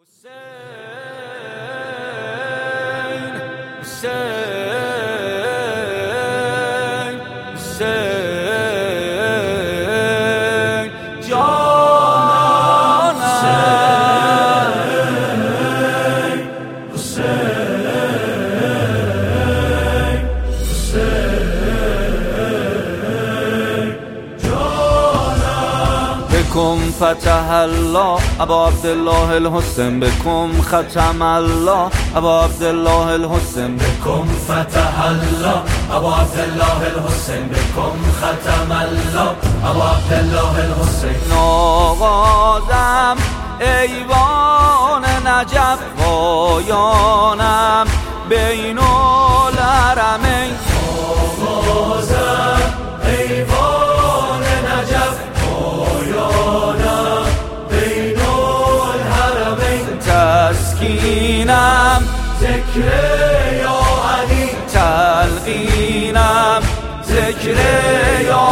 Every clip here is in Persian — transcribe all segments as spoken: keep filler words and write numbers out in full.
بكم فتح الله ابا عبدالله الحسین، بكم ختم الله ابا عبدالله الحسین، بكم فتح الله ابا عبدالله الحسین، بكم ختم الله ابا عبدالله الحسین. آغازم ایوان نجف پایانم بین الحرمین، آغازم ایوان نجف پایانم بین الحرمین. تسکینم ذکر یا علی، تلقینم ذکر یا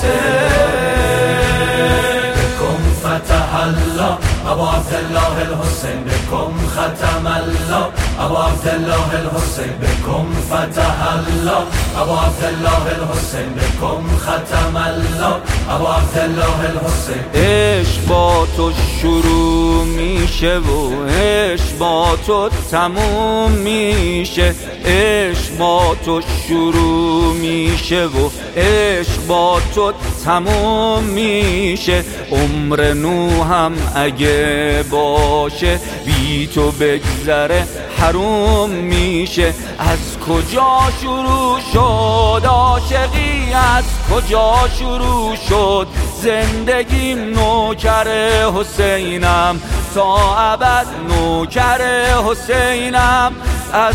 حسین. بكم فتح الله ابا عبدالله الحسین، بكم ختم الله ابا عبدالله الحسین، بكم فتح الله ابا عبدالله الحسین، بكم ختم الله ابا عبدالله الحسین. عشق با تو شروع میشه و عشق با تو تموم میشه، عشق با تو شروع میشه و عشق با تو تموم میشه. عمر نوحم اگه باشه بی تو بگذره حروم میشه. از کجا شروع شد عاشقی، از کجا شروع شد زندگیم؟ نوکر حسینم تا ابد، نوکر حسینم از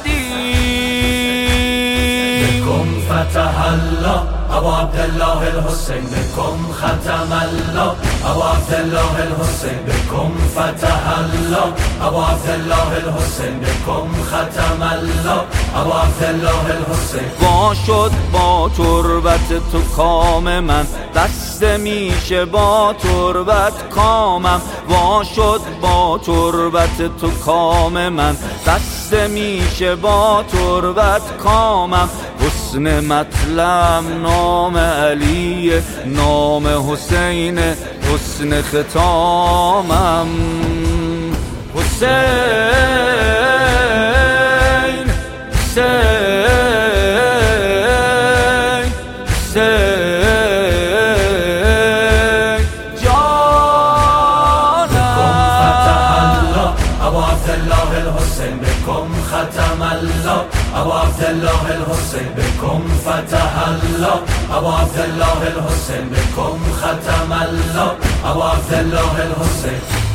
قدیم. بكم فتح الله ابا عبدالله الحسین، بكم ختم الله ابا عبدالله الحسین، بكم فتح الله ابا عبدالله الحسین، بكم ختم الله ابا عبدالله الحسین. وا شد با تربت تو کام من، بسته میشه با تربت کامم. وا شد با تربت تو کام من، بسته میشه با تربت کامم. حسن مطلب نام علی، نام حسین حسن ختامم. حسین حسین حسین جانم. بكم فتح الله ابا عبدالله الحسین، بكم ختم الله ابا عبدالله الحسین، بكم فتح الله ابا عبدالله الحسین، بكم ختم الله ابا عبدالله الحسین.